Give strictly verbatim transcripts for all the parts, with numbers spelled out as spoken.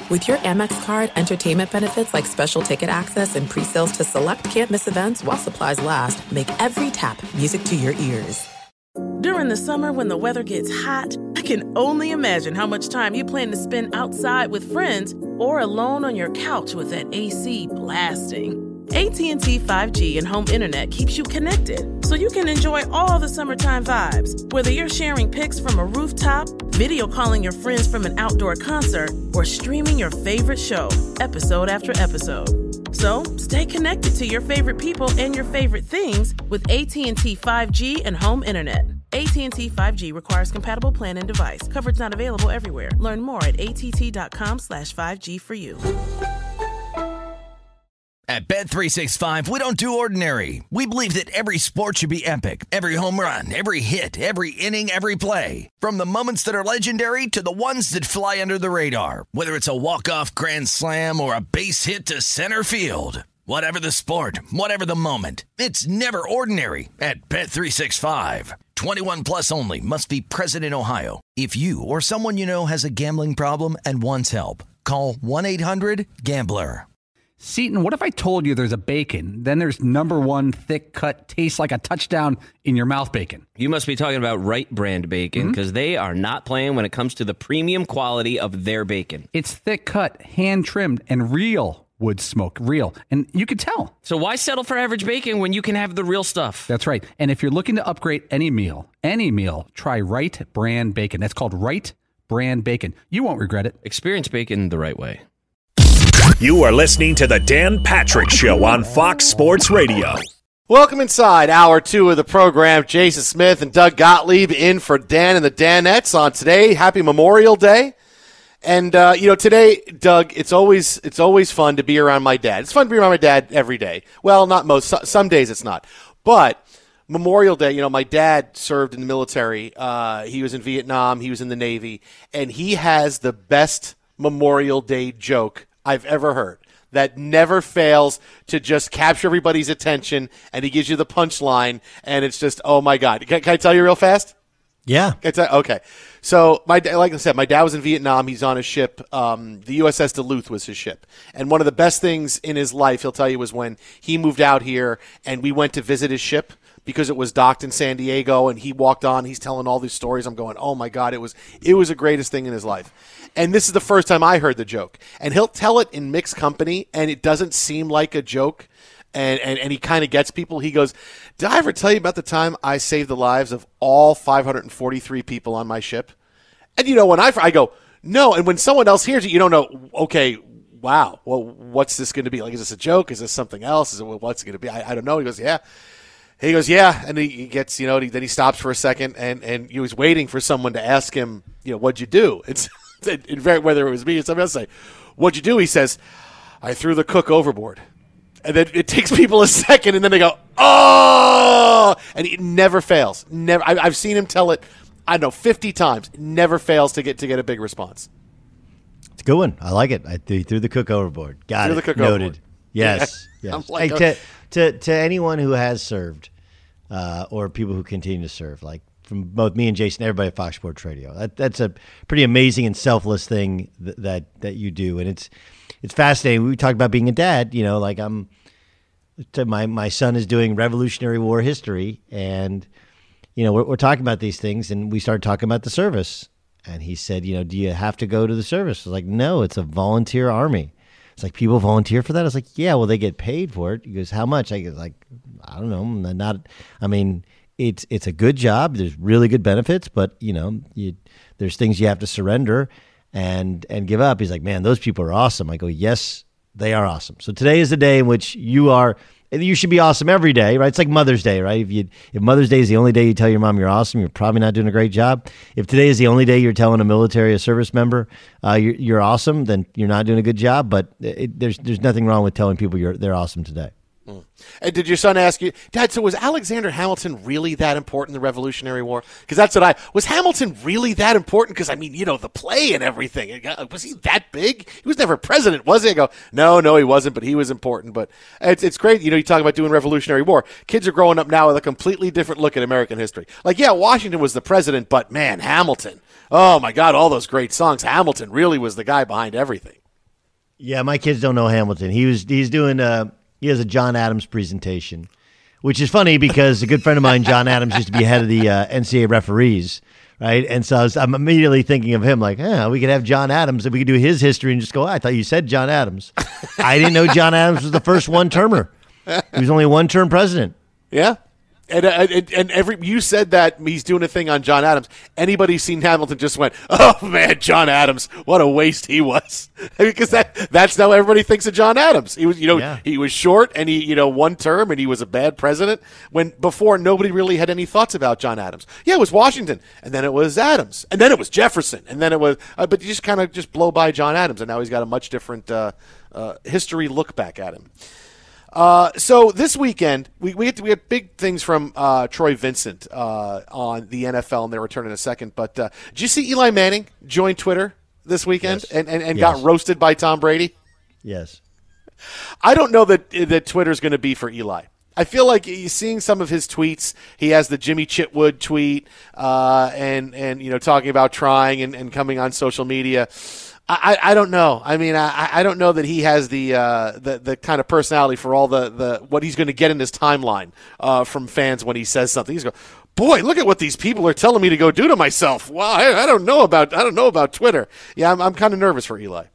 With your Amex card, entertainment benefits like special ticket access and pre-sales to select can't-miss events while supplies last make every tap music to your ears. During the summer when the weather gets hot, I can only imagine how much time you plan to spend outside with friends or alone on your couch with that A C blasting. A T and T five G and home internet keeps you connected, so you can enjoy all the summertime vibes, whether you're sharing pics from a rooftop, video calling your friends from an outdoor concert, or streaming your favorite show, episode after episode. So, stay connected to your favorite people and your favorite things with A T and T five G and home internet. A T and T five G requires compatible plan and device. Coverage not available everywhere. Learn more at att.com slash 5G for you. At Bet three sixty-five, we don't do ordinary. We believe that every sport should be epic. Every home run, every hit, every inning, every play. From the moments that are legendary to the ones that fly under the radar. Whether it's a walk-off grand slam or a base hit to center field. Whatever the sport, whatever the moment. It's never ordinary at Bet three sixty-five. twenty-one plus only. Must be present in Ohio. If you or someone you know has a gambling problem and wants help, call one eight hundred gambler. Seton, what if I told you there's a bacon, then there's number one thick cut, tastes like a touchdown in your mouth bacon? You must be talking about Wright brand bacon, because mm-hmm. they are not playing when it comes to the premium quality of their bacon. It's thick cut, hand trimmed, and real wood smoke, real. And you can tell. So why settle for average bacon when you can have the real stuff? That's right. And if you're looking to upgrade any meal, any meal, try Wright brand bacon. That's called Wright brand bacon. You won't regret it. Experience bacon the right way. You are listening to the Dan Patrick Show on Fox Sports Radio. Welcome inside hour two of the program. Jason Smith and Doug Gottlieb in for Dan and the Danettes on today. Happy Memorial Day. And, uh, you know, today, Doug, it's always it's always fun to be around my dad. It's fun to be around my dad every day. Well, not most. Some days it's not. But Memorial Day, you know, my dad served in the military. Uh, he was in Vietnam. He was in the Navy. And he has the best Memorial Day joke I've ever heard that never fails to just capture everybody's attention, and he gives you the punchline, and it's just, oh, my God. Can, can I tell you real fast? Yeah. Can I tell, okay. So, my like I said, my dad was in Vietnam. He's on a ship. Um, the U S S Duluth was his ship. And one of the best things in his life, he'll tell you, was when he moved out here, and we went to visit his ship because it was docked in San Diego, and he walked on. He's telling all these stories. I'm going, oh, my God, it was it was the greatest thing in his life. And this is the first time I heard the joke. And he'll tell it in mixed company, and it doesn't seem like a joke. And, and, and he kind of gets people. He goes, did I ever tell you about the time I saved the lives of all five hundred forty-three people on my ship? And, you know, when I, I go, no. And when someone else hears it, you don't know, okay, wow, well, what's this going to be? Like, is this a joke? Is this something else? Is it, what's it going to be? I, I don't know. He goes, yeah. He goes, yeah. And he, he gets, you know, he, then he stops for a second, and, and he was waiting for someone to ask him, you know, what'd you do? It's in very, whether it was me or somebody else say, what'd you do? He says, I threw the cook overboard. And then it takes people a second, and then they go, oh! And it never fails. Never. I, I've seen him tell it, I don't know, fifty times. It never fails to get to get a big response. It's a good one. I like it. I th- threw the cook overboard. Got threw it. The cook Noted. Overboard. Yes. Yeah. yes. Like, hey, to, to, to anyone who has served uh, or people who continue to serve, like from both me and Jason, everybody at Fox Sports Radio, that, that's a pretty amazing and selfless thing th- that that you do. And it's it's fascinating. We talked about being a dad, you know, like I'm to my, my son is doing Revolutionary War history, and you know, we're, we're talking about these things, and we started talking about the service. And he said, you know, do you have to go to the service? I was like, no, it's a volunteer army. It's like, people volunteer for that? I was like, yeah, well, they get paid for it. He goes, how much? I was like, I don't know. Not, I mean, it's it's a good job. There's really good benefits, but, you know, you, there's things you have to surrender and and give up. He's like, man, those people are awesome. I go, yes, they are awesome. So today is the day in which you are, you should be awesome every day, right? It's like Mother's Day, right? If you if Mother's Day is the only day you tell your mom you're awesome, you're probably not doing a great job. If today is the only day you're telling a military, a service member, uh, you're, you're awesome, then you're not doing a good job. But it, there's there's nothing wrong with telling people you're they're awesome today. Mm. And did your son ask you, Dad, so was Alexander Hamilton really that important in the Revolutionary War? Because that's what I, was Hamilton really that important? Because, I mean, you know, the play and everything. Was he that big? He was never president, was he? I go, no, no, he wasn't, but he was important. But it's it's great, you know, you talk about doing Revolutionary War. Kids are growing up now with a completely different look at American history. Like, yeah, Washington was the president, but, man, Hamilton. Oh, my God, all those great songs. Hamilton really was the guy behind everything. Yeah, my kids don't know Hamilton. He was he's doing uh he has a John Adams presentation, which is funny because a good friend of mine, John Adams, used to be head of the uh, N C double A referees, right? And so I was, I'm immediately thinking of him like, yeah, we could have John Adams and we could do his history and just go, oh, I thought you said John Adams. I didn't know John Adams was the first one-termer. He was only a one-term president. Yeah. And, uh, and and every you said that he's doing a thing on John Adams. Anybody seen Hamilton just went, oh man, John Adams, what a waste he was. Because that that's how everybody thinks of John Adams. He was, you know, yeah. he was short and he, you know, one term and he was a bad president. When before nobody really had any thoughts about John Adams. Yeah, it was Washington, and then it was Adams, and then it was Jefferson, and then it was. Uh, but you just kind of just blow by John Adams, and now he's got a much different uh, uh, history look back at him. Uh, so this weekend, we we had, we had big things from uh, Troy Vincent uh, on the N F L, and their return in a second. But uh, did you see Eli Manning join Twitter this weekend yes. and, and, and yes. got roasted by Tom Brady? Yes. I don't know that that Twitter's going to be for Eli. I feel like you're seeing some of his tweets. He has the Jimmy Chitwood tweet uh, and, and you know talking about trying and, and coming on social media. I, I don't know. I mean, I, I don't know that he has the uh, the the kind of personality for all the, the what he's going to get in his timeline uh, from fans when he says something. He's going, boy, look at what these people are telling me to go do to myself. Well, I, I don't know about I don't know about Twitter. Yeah, I'm I'm kind of nervous for Eli.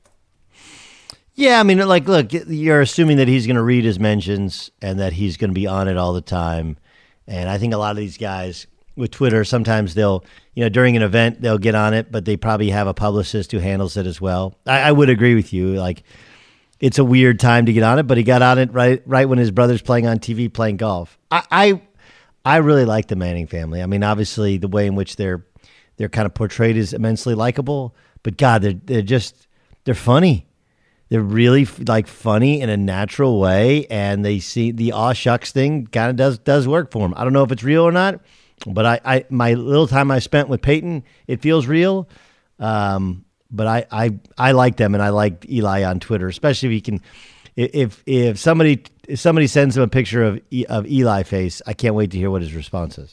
Yeah, I mean, like, look, you're assuming that he's going to read his mentions and that he's going to be on it all the time. And I think a lot of these guys with Twitter, sometimes they'll, you know, during an event, they'll get on it, but they probably have a publicist who handles it as well. I, I would agree with you. Like, it's a weird time to get on it, but he got on it right right when his brother's playing on T V, playing golf. I I, I really like the Manning family. I mean, obviously, the way in which they're they're kind of portrayed is immensely likable, but God, they're, they're just, they're funny. They're really like funny in a natural way, and they see the aw shucks thing kind of does does work for them. I don't know if it's real or not, but I, I my little time I spent with Peyton, it feels real. Um, but I, I I like them, and I like Eli on Twitter, especially if he can. If if somebody if somebody sends him a picture of of Eli face, I can't wait to hear what his response is.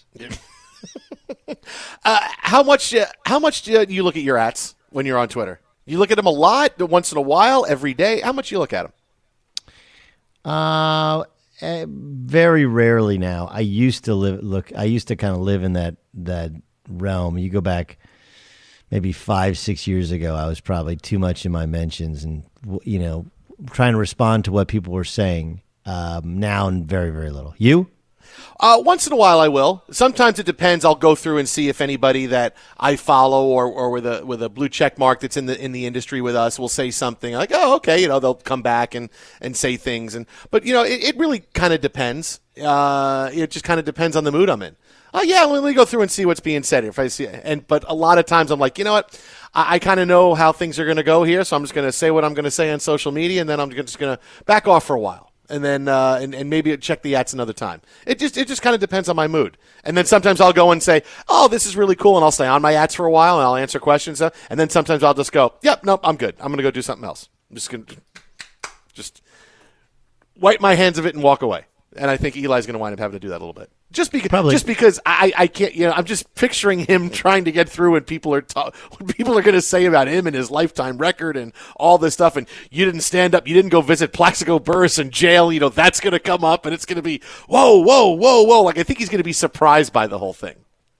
uh, how much uh, how much do you look at your ats when you're on Twitter? You look at them a lot, once in a while, every day. How much do you look at them? Uh, very rarely now. I used to live. Look, I used to kind of live in that that realm. You go back maybe five, six years ago. I was probably too much in my mentions, and you know, trying to respond to what people were saying. Um, now, very, very little. You? Uh, once in a while, I will. Sometimes it depends. I'll go through and see if anybody that I follow or, or with a with a blue check mark that's in the in the industry with us will say something like, "Oh, okay," you know, they'll come back and, and say things. And but you know, it, it really kind of depends. Uh, it just kind of depends on the mood I'm in. Oh yeah, let me go through and see what's being said. If I see, and but a lot of times I'm like, you know what, I, I kind of know how things are going to go here, so I'm just going to say what I'm going to say on social media, and then I'm just going to back off for a while. And then uh, and, and maybe check the ats another time. It just it just kind of depends on my mood. And then sometimes I'll go and say, oh, this is really cool, and I'll stay on my ats for a while, and I'll answer questions. And then sometimes I'll just go, yep, nope, I'm good. I'm going to go do something else. I'm just going to just wipe my hands of it and walk away. And I think Eli's going to wind up having to do that a little bit. Just because, Probably. just because I, I can't, you know, I'm just picturing him trying to get through, and people are ta- what people are going to say about him and his lifetime record and all this stuff. And you didn't stand up, you didn't go visit Plaxico Burress in jail. You know, that's going to come up, and it's going to be whoa, whoa, whoa, whoa. Like I think he's going to be surprised by the whole thing.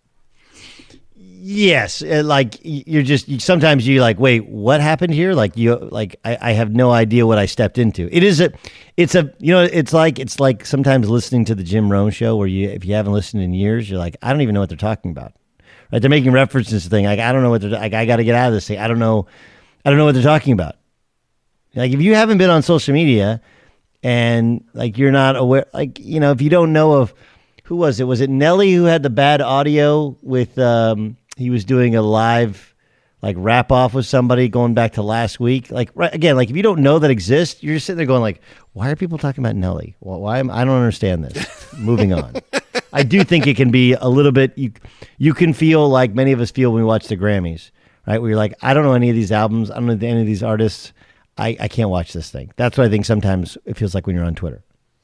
Yes, like you're just you, sometimes you like, wait, what happened here? Like you, like I, I have no idea what I stepped into. It is a, it's a, you know, it's like it's like sometimes listening to the Jim Rome show where you, if you haven't listened in years, you're like, I don't even know what they're talking about. Right? They're making references to things like I don't know what they're like. I got to get out of this thing. I don't know, I don't know what they're talking about. Like if you haven't been on social media and like you're not aware, like you know, if you don't know of who was it? Was it Nelly who had the bad audio with? Um, He was doing a live, like, wrap-off with somebody going back to last week. Like, right, again, like, if you don't know that exists, you're just sitting there going, like, why are people talking about Nelly? Well, why am I don't understand this. Moving on. I do think it can be a little bit, you you can feel like many of us feel when we watch the Grammys, right? Where you're like, I don't know any of these albums. I don't know any of these artists. I, I can't watch this thing. That's what I think sometimes it feels like when you're on Twitter.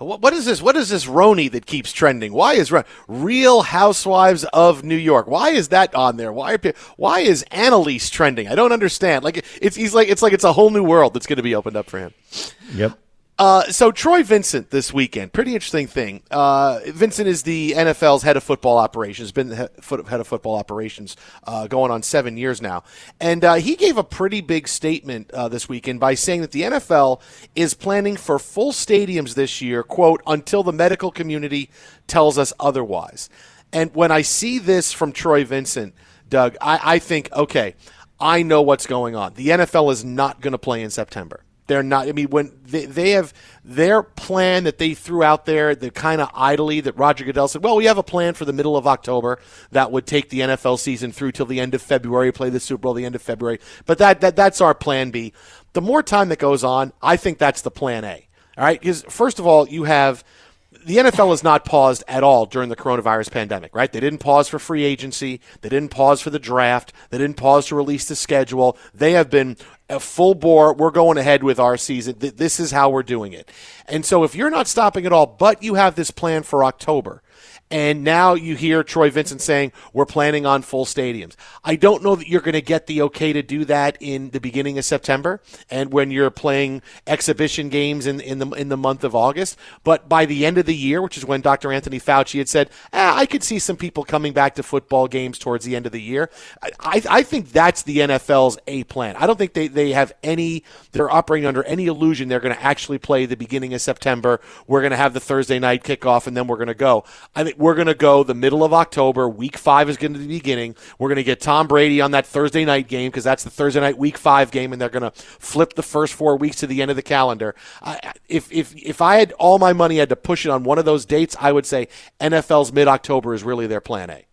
what, what is this? What is this Roni that keeps trending? Why is Real Housewives of New York? Why is that on there? Why are, why is Annalise trending? I don't understand. Like it's he's like it's like it's a whole new world that's going to be opened up for him. Yep. Uh, so Troy Vincent this weekend, pretty interesting thing. Uh, Vincent is the N F L's head of football operations, been the head of football operations uh, going on seven years now. And uh, he gave a pretty big statement uh, this weekend by saying that the N F L is planning for full stadiums this year, quote, until the medical community tells us otherwise. And when I see this from Troy Vincent, Doug, I, I think, okay, I know what's going on. The N F L is not going to play in September. They're not. I mean, when they, they have their plan that they threw out there, the kind of idly that Roger Goodell said, well, we have a plan for the middle of October that would take the N F L season through till the end of February, play the Super Bowl the end of February. But that, that that's our plan B. The more time that goes on, I think that's the plan A. All right, because first of all, you have the N F L has not paused at all during the coronavirus pandemic, right? They didn't pause for free agency. They didn't pause for the draft. They didn't pause to release the schedule. They have been a full bore. We're going ahead with our season. This is how we're doing it. And so if you're not stopping at all, but you have this plan for October, and now you hear Troy Vincent saying, we're planning on full stadiums. I don't know that you're going to get the okay to do that in the beginning of September and when you're playing exhibition games in, in, the, in the month of August. But by the end of the year, which is when Doctor Anthony Fauci had said, ah, I could see some people coming back to football games towards the end of the year. I, I think that's the N F L's A plan. I don't think they, they have any, they're operating under any illusion they're going to actually play the beginning of September. We're going to have the Thursday night kickoff and then we're going to go. I think we're going to go the middle of October. Week five is going to be the beginning. We're going to get Tom Brady on that Thursday night game because that's the Thursday night week five game, and they're going to flip the first four weeks to the end of the calendar. I, if if if I had all my money, I had to push it on one of those dates, I would say N F L's mid-October is really their plan A.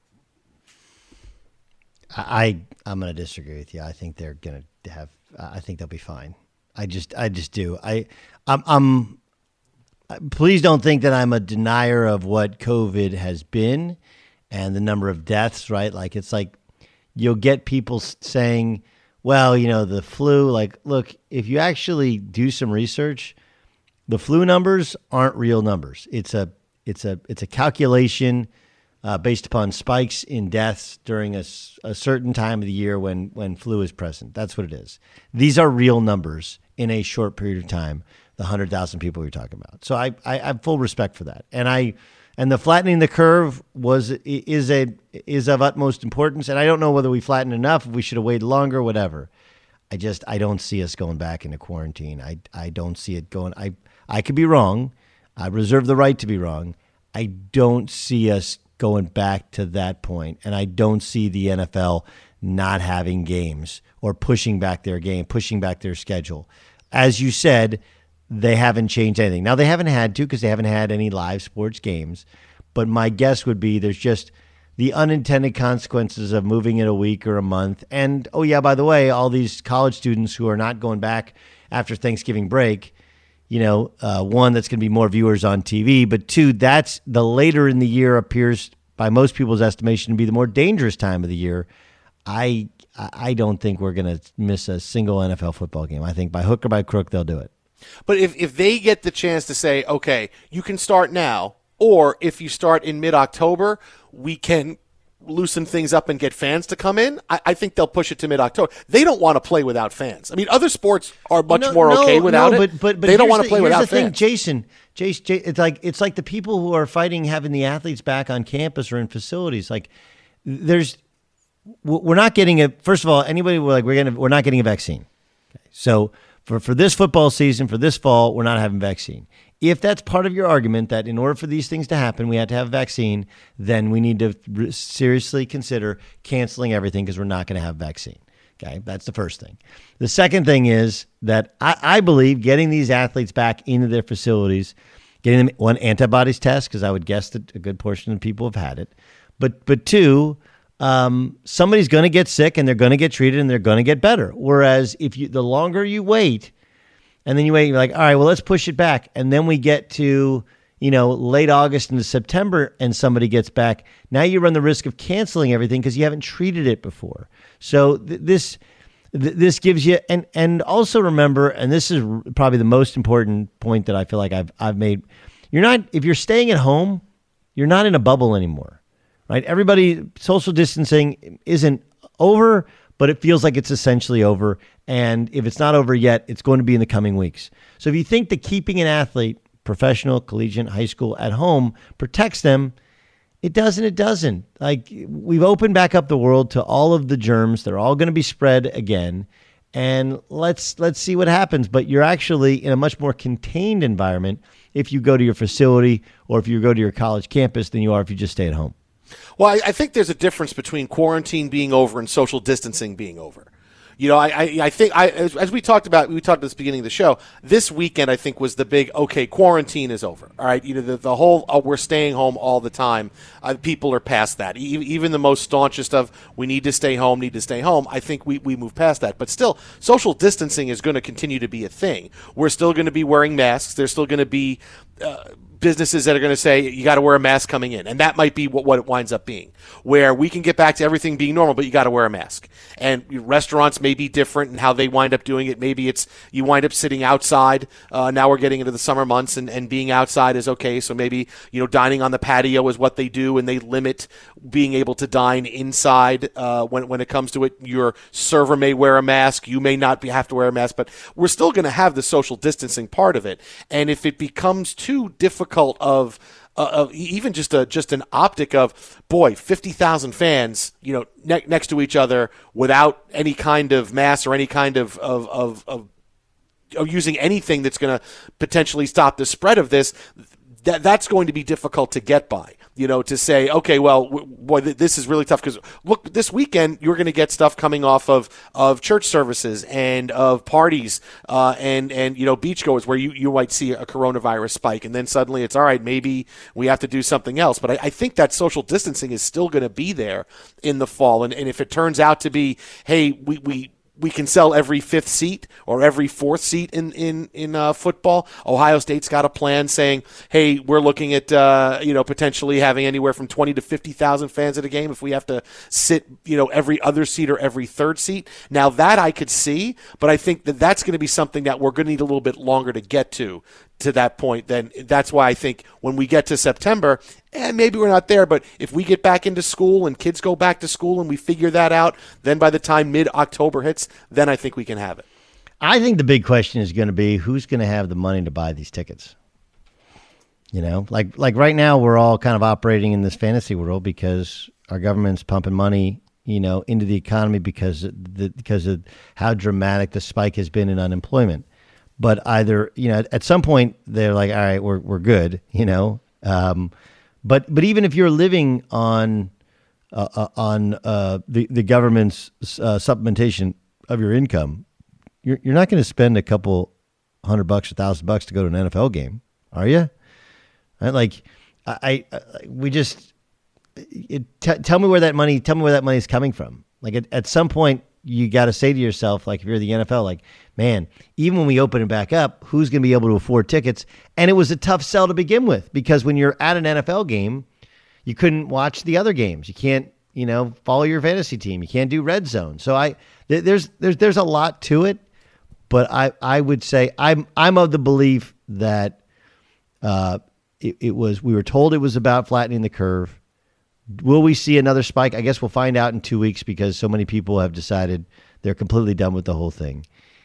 I I'm going to disagree with you. I think they're going to have. I think they'll be fine. I just I just do. I I'm. I'm Please don't think that I'm a denier of what COVID has been and the number of deaths, right? Like, it's like you'll get people saying, well, you know, the flu, like, look, if you actually do some research, the flu numbers aren't real numbers. It's a, it's a, it's a calculation uh, based upon spikes in deaths during a, a certain time of the year when, when flu is present. That's what it is. These are real numbers in a short period of time. The one hundred thousand people you're talking about. So I, I, I have full respect for that. And I and the flattening the curve was is a is of utmost importance. And I don't know whether we flattened enough, if we should have waited longer, whatever. I just I don't see us going back into quarantine. I I don't see it going. I I could be wrong. I reserve the right to be wrong. I don't see us going back to that point. And I don't see the N F L not having games or pushing back their game, pushing back their schedule. As you said, they haven't changed anything. Now, they haven't had to because they haven't had any live sports games. But my guess would be there's just the unintended consequences of moving it a week or a month. And, oh, yeah, by the way, all these college students who are not going back after Thanksgiving break, you know, uh, one, that's going to be more viewers on T V. But two, that's the later in the year appears, by most people's estimation, to be the more dangerous time of the year. I I don't think we're going to miss a single N F L football game. I think by hook or by crook, they'll do it. But if, if they get the chance to say, okay, you can start now, or if you start in mid-October, we can loosen things up and get fans to come in, I, I think they'll push it to mid-October. They don't want to play without fans. I mean, other sports are much no, more no, okay without no, it. But, but, but they don't want to the, play without the thing, fans. Jason, Jason, Jason, it's like it's like the people who are fighting having the athletes back on campus or in facilities. Like, there's, we're not getting a. First of all, anybody we're like we're gonna we're not getting a vaccine. Okay. So. For, for this football season, for this fall, we're not having vaccine. If that's part of your argument that in order for these things to happen, we have to have a vaccine, then we need to re- seriously consider canceling everything because we're not going to have vaccine. Okay, that's the first thing. The second thing is that I, I believe getting these athletes back into their facilities, getting them, one, antibodies test, because I would guess that a good portion of people have had it. But, but two, Um, somebody's going to get sick and they're going to get treated and they're going to get better. Whereas if you, the longer you wait and then you wait, you're like, all right, well, let's push it back. And then we get to, you know, late August into September and somebody gets back. Now you run the risk of canceling everything because you haven't treated it before. So th- this, th- this gives you, and, and also remember, and this is probably the most important point that I feel like I've, I've made, You're not, if you're staying at home, you're not in a bubble anymore, right? Everybody, social distancing isn't over, but it feels like it's essentially over. And if it's not over yet, it's going to be in the coming weeks. So if you think that keeping an athlete, professional, collegiate, high school, at home protects them, it doesn't, it doesn't. Like, we've opened back up the world to all of the germs. They're all going to be spread again. And let's let's see what happens. But you're actually in a much more contained environment if you go to your facility or if you go to your college campus than you are if you just stay at home. Well, I, I think there's a difference between quarantine being over and social distancing being over. You know, I, I, I think, I, as, as we talked about, we talked at the beginning of the show, this weekend I think was the big, okay, quarantine is over. All right, you know, the, the whole, oh, we're staying home all the time, uh, people are past that. E- even the most staunchest of, we need to stay home, need to stay home, I think we, we move past that. But still, social distancing is going to continue to be a thing. We're still going to be wearing masks. There's still going to be uh, businesses that are going to say you got to wear a mask coming in, and that might be what, what it winds up being, where we can get back to everything being normal, but you got to wear a mask. And restaurants may be different in how they wind up doing it. Maybe it's you wind up sitting outside. Uh, now we're getting into the summer months, and, and being outside is okay. So maybe, you know, dining on the patio is what they do, and they limit being able to dine inside uh, when when it comes to it. Your server may wear a mask. You may not be, have to wear a mask, but we're still going to have the social distancing part of it. And if it becomes too difficult of Uh, of even just a just an optic of, boy, fifty thousand fans, you know, ne- next to each other without any kind of mask or any kind of of of, of, of using anything that's going to potentially stop the spread of this, that that's going to be difficult to get by. You know, to say, okay, well, w- boy, th- this is really tough because, look, this weekend you're going to get stuff coming off of, of church services and of parties uh, and, and, you know, beachgoers where you, you might see a coronavirus spike. And then suddenly it's, all right, maybe we have to do something else. But I, I think that social distancing is still going to be there in the fall. And, and if it turns out to be, hey, we, we – we can sell every fifth seat or every fourth seat in in in uh, football. Ohio State's got a plan saying, "Hey, we're looking at uh, you know potentially having anywhere from twenty to fifty thousand fans at a game if we have to sit you know every other seat or every third seat." Now that I could see, but I think that that's going to be something that we're going to need a little bit longer to get to to that point. Then that's why I think when we get to September, and maybe we're not there, but if we get back into school and kids go back to school and we figure that out, then by the time mid-October hits, then I think we can have it. I think the big question is going to be who's going to have the money to buy these tickets. You know, like like right now we're all kind of operating in this fantasy world because our government's pumping money, you know, into the economy because of the, because of how dramatic the spike has been in unemployment. But either, you know, at some point they're like, all right, we're we're good, you know. Um, but but even if you're living on uh, uh, on uh, the the government's uh, supplementation of your income, you're you're not going to spend a couple hundred bucks, a thousand bucks to go to an N F L game, are you? Right? Like, I, I we just it, t- tell me where that money. Tell me where that money is coming from. Like at, at some point, you got to say to yourself, like if you're the N F L, like, man, even when we open it back up, who's going to be able to afford tickets? And it was a tough sell to begin with because when you're at an N F L game, you couldn't watch the other games. You can't, you know, follow your fantasy team. You can't do red zone. So I th- there's there's there's a lot to it, but I I would say I'm I'm of the belief that uh it, it was we were told it was about flattening the curve. Will we see another spike? I guess we'll find out in two weeks because so many people have decided they're completely done with the whole thing.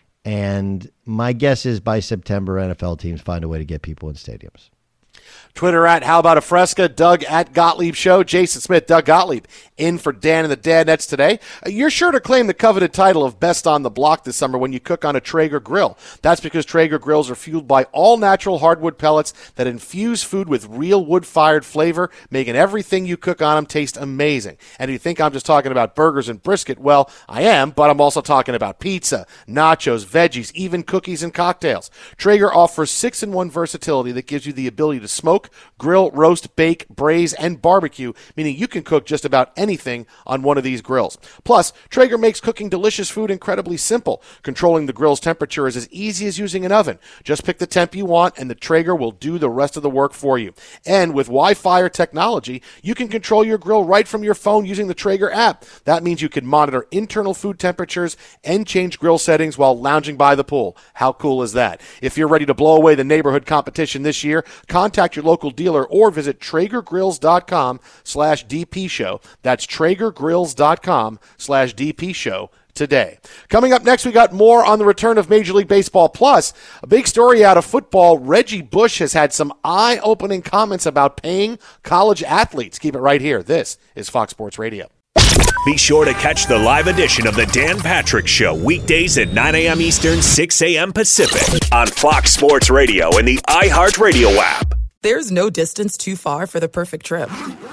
And my guess is by September, N F L teams find a way to get people in stadiums. Twitter at How About a Fresca, Doug at Gottlieb Show, Jason Smith, Doug Gottlieb in for Dan and the Danettes today. You're sure to claim the coveted title of Best on the Block this summer when you cook on a Traeger grill. That's because Traeger grills are fueled by all-natural hardwood pellets that infuse food with real wood-fired flavor, making everything you cook on them taste amazing. And if you think I'm just talking about burgers and brisket, well, I am, but I'm also talking about pizza, nachos, veggies, even cookies and cocktails. Traeger offers six-in-one versatility that gives you the ability to smoke, grill, roast, bake, braise, and barbecue, meaning you can cook just about anything on one of these grills. Plus, Traeger makes cooking delicious food incredibly simple. Controlling the grill's temperature is as easy as using an oven. Just pick the temp you want, and the Traeger will do the rest of the work for you. And with Wi-Fi or technology, you can control your grill right from your phone using the Traeger app. That means you can monitor internal food temperatures and change grill settings while lounging by the pool. How cool is that? If you're ready to blow away the neighborhood competition this year, contact contact your local dealer or visit TraegerGrills.com slash DP show. That's TraegerGrills.com slash DP show today. Coming up next, we got more on the return of Major League Baseball. Plus, a big story out of football. Reggie Bush has had some eye-opening comments about paying college athletes. Keep it right here. This is Fox Sports Radio. Be sure to catch the live edition of the Dan Patrick Show weekdays at nine a.m. Eastern, six a.m. Pacific on Fox Sports Radio and the iHeartRadio app. There's no distance too far for the perfect trip.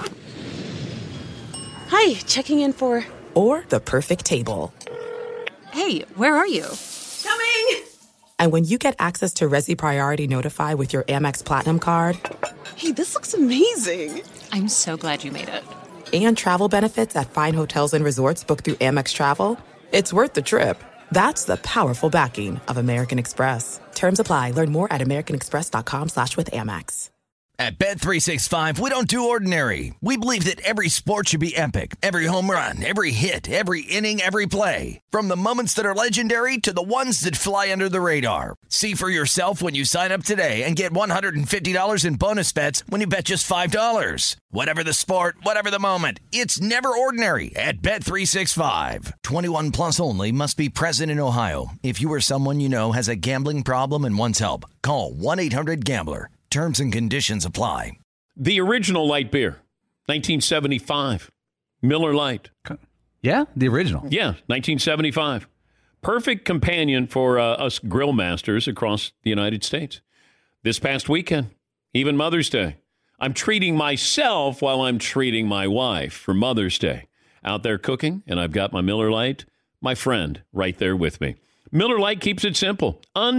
Hi, checking in for... Or the perfect table. Hey, where are you? Coming! And when you get access to Resi Priority Notify with your Amex Platinum card... Hey, this looks amazing. I'm so glad you made it. And travel benefits at fine hotels and resorts booked through Amex Travel, it's worth the trip. That's the powerful backing of American Express. Terms apply. Learn more at americanexpress.com slash with Amex. At Bet three sixty-five, we don't do ordinary. We believe that every sport should be epic. Every home run, every hit, every inning, every play. From the moments that are legendary to the ones that fly under the radar. See for yourself when you sign up today and get one hundred fifty dollars in bonus bets when you bet just five dollars. Whatever the sport, whatever the moment, it's never ordinary at Bet three sixty-five. twenty-one plus only. Must be present in Ohio. If you or someone you know has a gambling problem and wants help, call one eight hundred gambler. Terms and conditions apply. The original light beer, nineteen seventy-five. Miller Lite. Yeah, the original. Yeah, nineteen seventy-five. Perfect companion for uh, us grill masters across the United States. This past weekend, even Mother's Day, I'm treating myself while I'm treating my wife for Mother's Day. Out there cooking, and I've got my Miller Lite, my friend, right there with me. Miller Lite keeps it simple.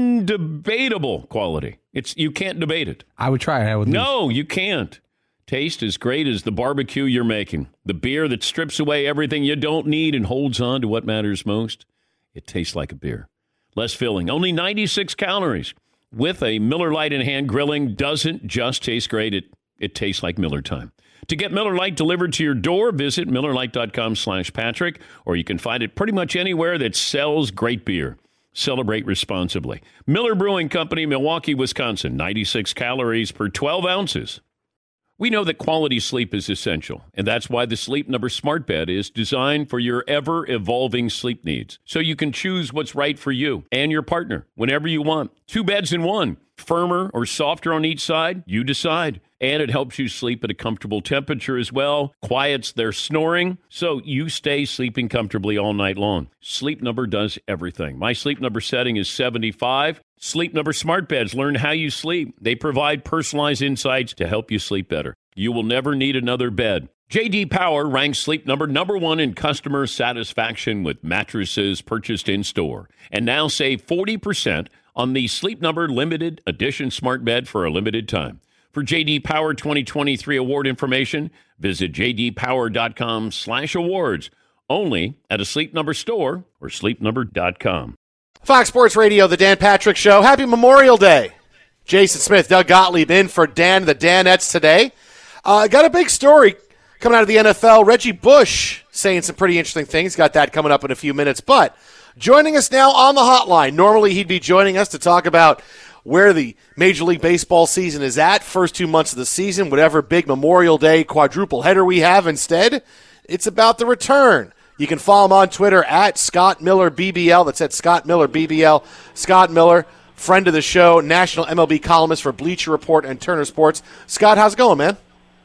Undebatable quality. It's you can't debate it. I would try it. I would lose. No, you can't. Taste as great as the barbecue you're making. The beer that strips away everything you don't need and holds on to what matters most. It tastes like a beer. Less filling. Only ninety-six calories. With a Miller Lite in hand, grilling doesn't just taste great. It, it tastes like Miller time. To get Miller Lite delivered to your door, visit MillerLite.com slash Patrick, or you can find it pretty much anywhere that sells great beer. Celebrate responsibly. Miller Brewing Company, Milwaukee, Wisconsin. ninety-six calories per twelve ounces. We know that quality sleep is essential, and that's why the Sleep Number Smart Bed is designed for your ever-evolving sleep needs, so you can choose what's right for you and your partner whenever you want. Two beds in one. Firmer or softer on each side, you decide. And it helps you sleep at a comfortable temperature as well. Quiets their snoring, so you stay sleeping comfortably all night long. Sleep Number does everything. My Sleep Number setting is seventy-five. Sleep Number Smart Beds learn how you sleep. They provide personalized insights to help you sleep better. You will never need another bed. J D Power ranks Sleep Number number one in customer satisfaction with mattresses purchased in-store. And now save forty percent on the Sleep Number Limited Edition Smart Bed for a limited time. For J D Power twenty twenty-three award information, visit jdpower.com slash awards. Only at a Sleep Number store or sleep number dot com. Fox Sports Radio, the Dan Patrick Show. Happy Memorial Day. Jason Smith, Doug Gottlieb in for Dan, the Danettes today. Uh, got a big story coming out of the N F L. Reggie Bush saying some pretty interesting things. Got that coming up in a few minutes. But joining us now on the hotline, normally he'd be joining us to talk about where the Major League Baseball season is at, first two months of the season, whatever big Memorial Day quadruple header we have. Instead, it's about the return. You can follow him on Twitter at Scott Miller B B L. That's at Scott Miller B B L. Scott Miller, friend of the show, national M L B columnist for Bleacher Report and Turner Sports. Scott, how's it going, man?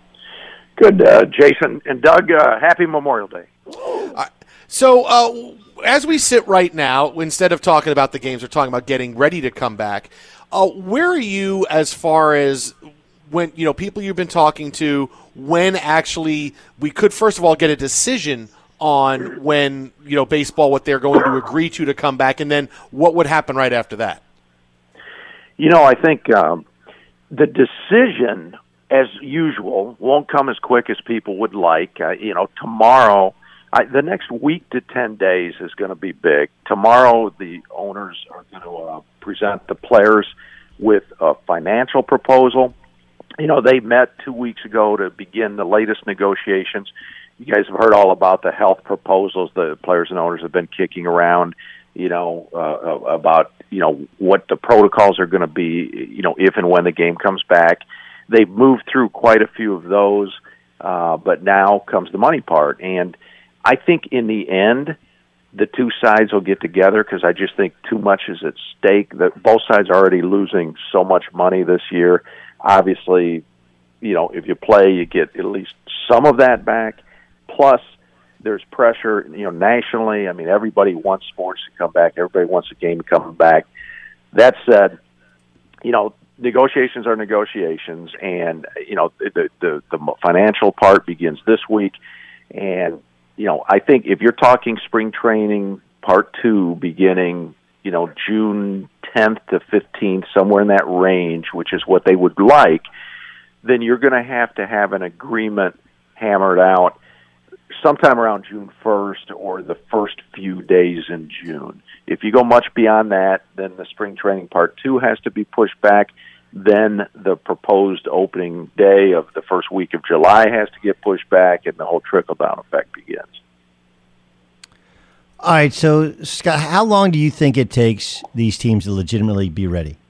Good, uh, Jason. And Doug, uh, happy Memorial Day. Uh, so, uh, as we sit right now, instead of talking about the games, we're talking about getting ready to come back. Uh, where are you as far as when, you know, people you've been talking to, when actually we could, first of all, get a decision on when, you know, baseball, what they're going to agree to to come back, and then what would happen right after that? You know, I think um, the decision, as usual, won't come as quick as people would like. Uh, you know, tomorrow, I, the next week to ten days is going to be big. Tomorrow, the owners are going to uh, present the players with a financial proposal. You know, they met two weeks ago to begin the latest negotiations. You guys have heard all about the health proposals the players and owners have been kicking around, you know, uh, about, you know, what the protocols are going to be, you know, if and when the game comes back. they've moved through quite a few of those, uh, but now comes the money part. And I think in the end, the two sides will get together because I just think too much is at stake. That both sides are already losing so much money this year. Obviously, you know, if you play, you get at least some of that back. Plus, there's pressure, you know, nationally. I mean, everybody wants sports to come back. Everybody wants a game to come back. That said, you know, negotiations are negotiations, and you know, the the, the financial part begins this week, and you know, I think if you're talking spring training part two beginning, you know, June tenth to fifteenth, somewhere in that range, which is what they would like, then you're going to have to have an agreement hammered out sometime around June first or the first few days in June. If you go much beyond that, then the spring training part two has to be pushed back. Then the proposed opening day of the first week of July has to get pushed back, and the whole trickle-down effect begins. All right, so, Scott, how long do you think it takes these teams to legitimately be ready?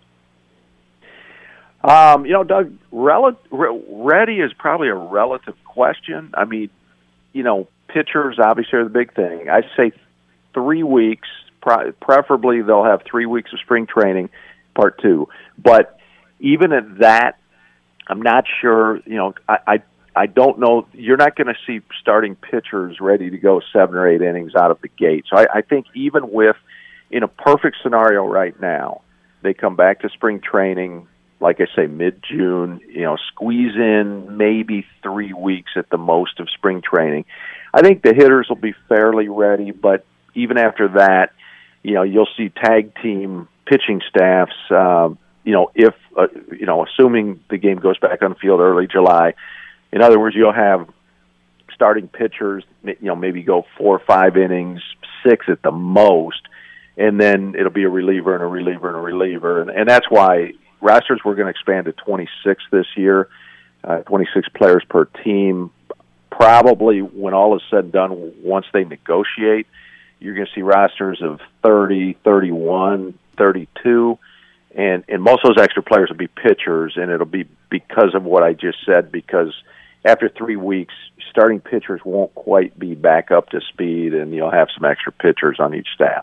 Um, you know, Doug, rel- re- ready is probably a relative question. I mean, you know, pitchers obviously are the big thing. I'd say three weeks, pre- preferably they'll have three weeks of spring training, part two. But even at that, I'm not sure, you know, I, I, I don't know. You're not going to see starting pitchers ready to go seven or eight innings out of the gate. So I, I think even with, in a perfect scenario right now, they come back to spring training, like I say, mid-June, you know, squeeze in maybe three weeks at the most of spring training. I think the hitters will be fairly ready, but even after that, you know, you'll see tag team pitching staffs, uh, you know, if, uh, you know, assuming the game goes back on the field early July. In other words, you'll have starting pitchers, you know, maybe go four or five innings, six at the most, and then it'll be a reliever and a reliever and a reliever. And, and that's why rosters were going to expand to twenty-six this year, uh, twenty-six players per team. Probably when all is said and done, once they negotiate, you're going to see rosters of thirty, thirty-one, thirty-two, and, and most of those extra players will be pitchers, and it'll be because of what I just said, because after three weeks, starting pitchers won't quite be back up to speed, and you'll have some extra pitchers on each staff.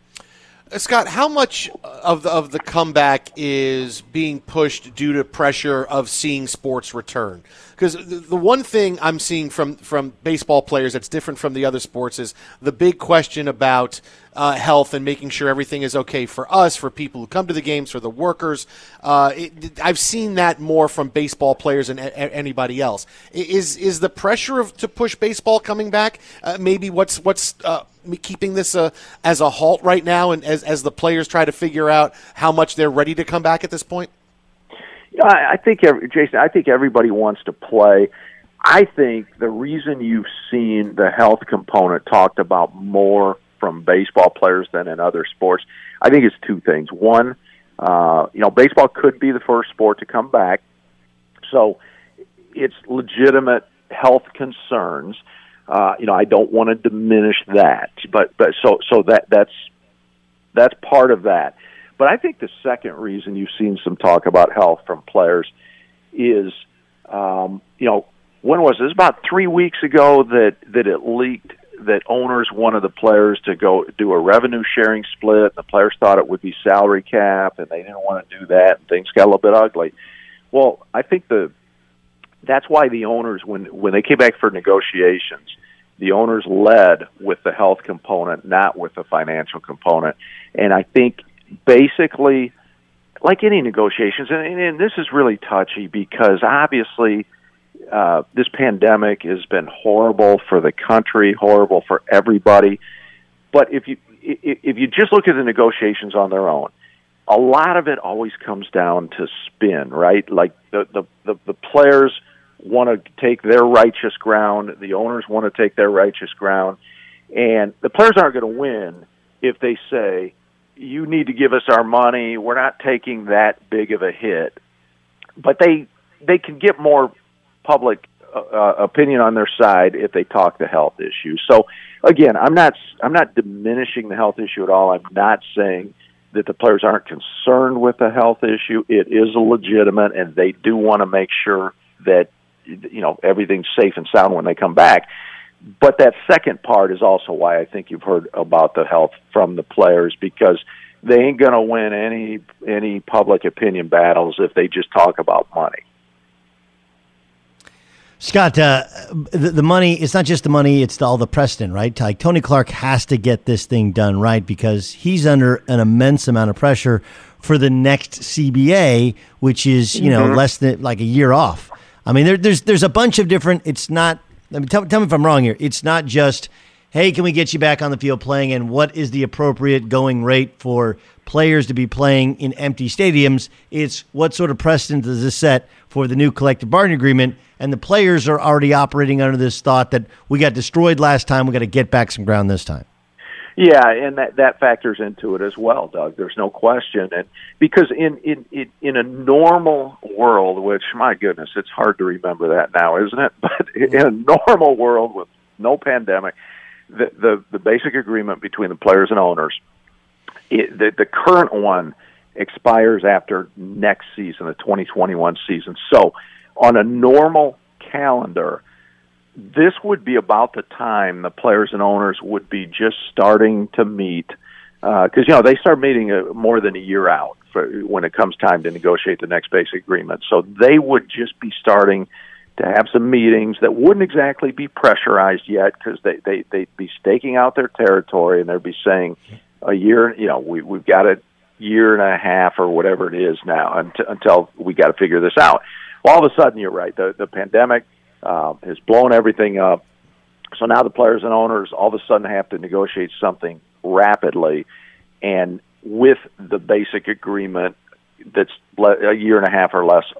Scott, how much of the, of the comeback is being pushed due to pressure of seeing sports return? Because the, the one thing I'm seeing from, from baseball players that's different from the other sports is the big question about uh, health and making sure everything is okay for us, for people who come to the games, for the workers. Uh, it, I've seen that more from baseball players than a, anybody else. Is is the pressure of, to push baseball coming back uh, maybe what's what's uh, keeping this uh, as a halt right now, and as as the players try to figure out how much they're ready to come back at this point? Yeah, I think, every, Jason, I think everybody wants to play. I think the reason you've seen the health component talked about more from baseball players than in other sports, I think it's two things. One, uh, you know, baseball could be the first sport to come back, so it's legitimate health concerns. Uh, you know, I don't want to diminish that, but but so so that that's that's part of that. But I think the second reason you've seen some talk about health from players is, um, you know, when was it? It was about three weeks ago that that it leaked that owners wanted the players to go do a revenue sharing split. The players thought it would be salary cap, and they didn't want to do that, and things got a little bit ugly. Well, I think the that's why the owners, when when they came back for negotiations, the owners led with the health component, not with the financial component. And I think basically, like any negotiations, and, and this is really touchy because obviously uh, this pandemic has been horrible for the country, horrible for everybody. But if you if you just look at the negotiations on their own, a lot of it always comes down to spin, right? Like the the, the, the players want to take their righteous ground, the owners want to take their righteous ground, and the players aren't going to win if they say, you need to give us our money, we're not taking that big of a hit. But they they can get more public uh, opinion on their side if they talk the health issue. So again, I'm not I'm not diminishing the health issue at all. I'm not saying that the players aren't concerned with the health issue. It is legitimate, and they do want to make sure that, you know, everything's safe and sound when they come back. But that second part is also why I think you've heard about the health from the players, because they ain't going to win any any public opinion battles if they just talk about money. Scott, uh, the, the money, it's not just the money, it's the, all the precedent, right? Like Tony Clark has to get this thing done right because he's under an immense amount of pressure for the next C B A, which is, you know, mm-hmm. less than like a year off. I mean, there, there's there's a bunch of different, it's not, I mean, tell, tell me if I'm wrong here. It's not just, hey, can we get you back on the field playing, and what is the appropriate going rate for players to be playing in empty stadiums? It's what sort of precedent does this set for the new collective bargaining agreement? And the players are already operating under this thought that we got destroyed last time, we got to get back some ground this time. Yeah, and that, that factors into it as well, Doug. There's no question. And because in, in, in, in a normal world, which, my goodness, it's hard to remember that now, isn't it? But in a normal world with no pandemic, the, the, the basic agreement between the players and owners, it, the, the current one expires after next season, the twenty twenty-one season. So on a normal calendar, this would be about the time the players and owners would be just starting to meet, because, uh, you know, they start meeting a, more than a year out for, when it comes time to negotiate the next basic agreement. So they would just be starting to have some meetings that wouldn't exactly be pressurized yet, because they, they, they'd be staking out their territory, and they'd be saying a year, you know, we, we've got a year and a half or whatever it is now until, until we got to figure this out. Well, all of a sudden, you're right, the, the pandemic uh, has blown everything up. So now the players and owners all of a sudden have to negotiate something rapidly, and with the basic agreement that's a year and a half or less